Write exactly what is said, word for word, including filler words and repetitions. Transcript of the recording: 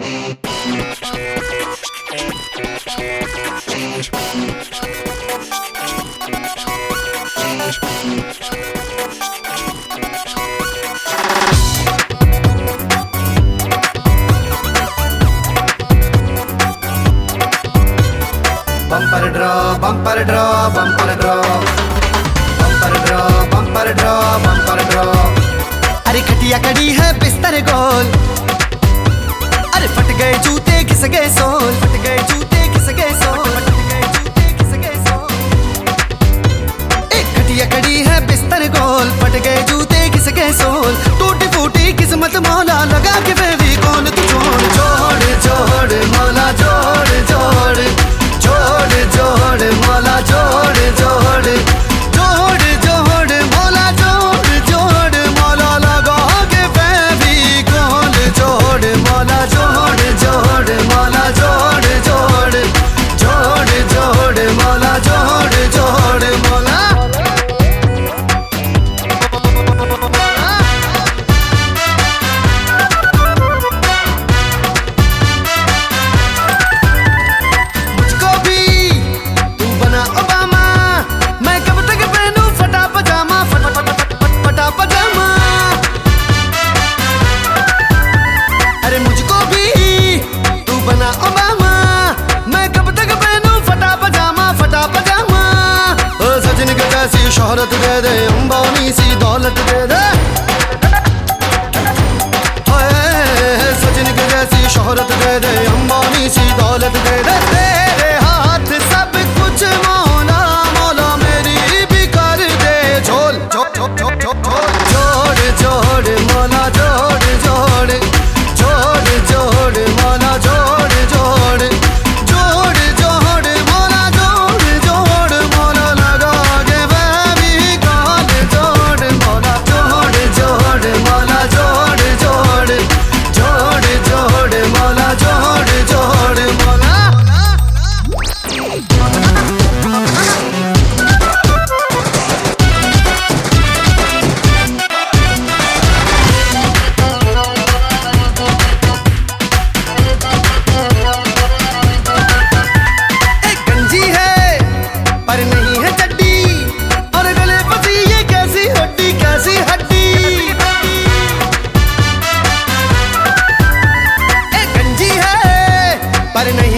Bumper draw bumper draw bumper draw bumper draw bumper draw bumper draw. अरे खटिया कड़ी है बिस्तर गोल, अरे फट गए जूते घिस गए सोल, फट गए जूते घिस गए सोल, फट गए जूते घिस गए सोल। एक खटिया कड़ी है बिस्तर गोल, फट गए जूते घिस गए सोल। टूटी फूटी किस्मत मौला लगा के फेविकोल तू छोड़ छोड़ छोड़ मौला जोड़ जोड़ जोड़ जोड़ मौला जोड़ जोड़ जोड़ जोड़ मौला जोड़ जोड़ मौला लगा के फेविकोल जोड़ मौला जोड़ जोड़ मौला जोड़ जोड़ जोड़ जोड़ मौला जोड़ जोड़ मौला। मुझको भी तू बना ओबामा, मैं कब तक पहनूं फटा पजामा, फट फट फट फट फटा पजामा। अरे मुझको भी तू बना ओबामा, मैं कब तक पहनूं फटा पजामा, फटा पजामा। ओ सजन के जैसी शोहरत दे दे, अंबानी सी दौलत दे दे, हाय सजन के जैसी शोहरत दे दे, अंबानी सी दौलत दे दे। तेरे हाथ सब कुछ मौला मौला मेरी भी कर दे झोल झोल झोल झोल झोल जोड़ जोड़ मौला जोड़ जोड़ जोड़ जोड़ मौला जोड़ जोड़ जोड़ जोड़ मौला जोड़ जोड़ मौला लगा के फेविकोल जोड़ मौला जोड़ जोड़ मौला जोड़ जोड़ जोड़ जोड़ मौला जोड़ जोड़ मौला। एक गंजी है पर नहीं है चड्डी, और गले फंसी ये कैसी हड्डी कैसी हड्डी। एक गंजी है पर नहीं